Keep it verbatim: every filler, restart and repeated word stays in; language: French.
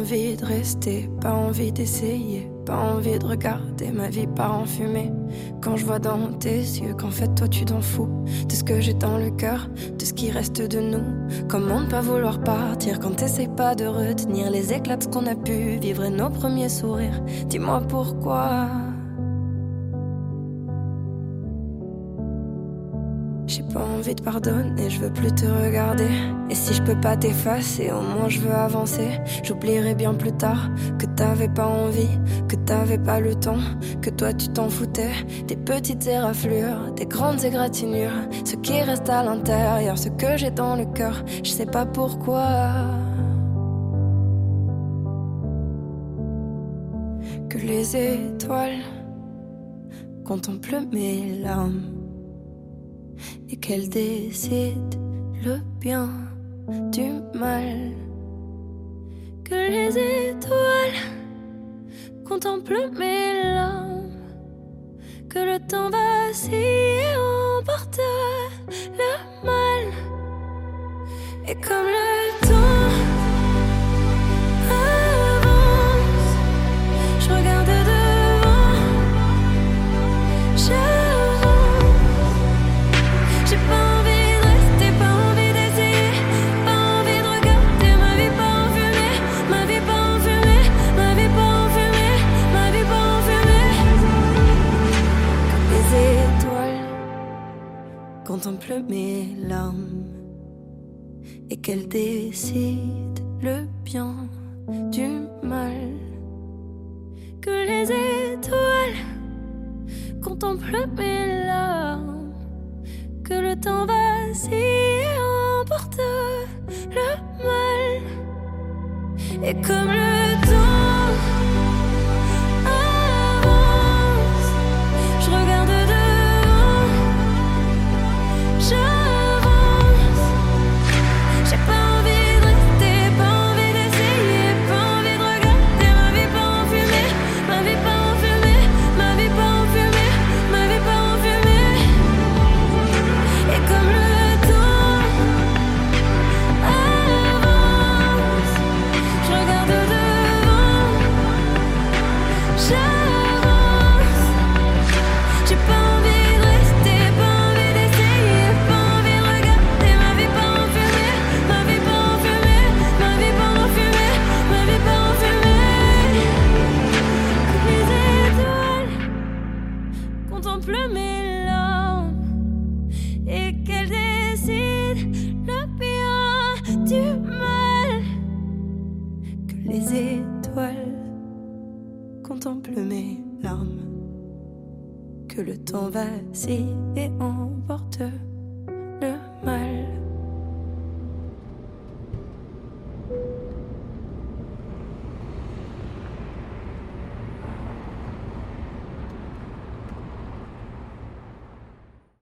envie de rester, pas envie d'essayer, pas envie de regarder ma vie part en fumée. Quand je vois dans tes yeux qu'en fait toi tu t'en fous de ce que j'ai dans le cœur, de ce qui reste de nous. Comment ne pas vouloir partir quand t'essayes pas de retenir les éclats de ce qu'on a pu vivre et nos premiers sourires. Dis-moi pourquoi. J'ai pas envie de pardonner, je veux plus te regarder. Et si je peux pas t'effacer, au moins je veux avancer. J'oublierai bien plus tard que t'avais pas envie, que t'avais pas le temps, que toi tu t'en foutais. Des petites éraflures, des grandes égratignures, ce qui reste à l'intérieur, ce que j'ai dans le cœur, je sais pas pourquoi. Que les étoiles contemplent mes larmes et qu'elle décide le bien du mal. Que les étoiles contemplent mes larmes, que le temps vacille et emporte le mal. Et comme le temps avance, je regarde devant, je j'ai pas envie de rester, pas envie d'essayer, pas envie de regarder ma vie pas en fumée, ma vie pas en fumée, ma vie pas en fumée, ma vie pas en fumée. Comme les étoiles contemplent mes larmes et qu'elles décident le bien du mal. Que les étoiles contemplent mes larmes, que le temps vacille et emporte le mal. Et comme le temps avance, je regarde devant, j'avance. J'ai pas envie de rester, pas envie d'essayer, pas envie de regarder ma vie pas en fumée, ma vie pas en fumée, ma vie pas en fumée, ma vie pas en fumée. Et comme le temps avance, je regarde devant, j'avance. J'ai pas envie de rester, pas envie d'essayer, pas envie de regarder ma vie pas en fumée, ma vie pas en fumée, ma vie pas en fumée, ma vie pas en fumée. Comme les étoiles contemplent mes larmes et qu'elle décide le bien du mal. Que les étoiles contemplent mes larmes, que le temps vacille et emporte le mal.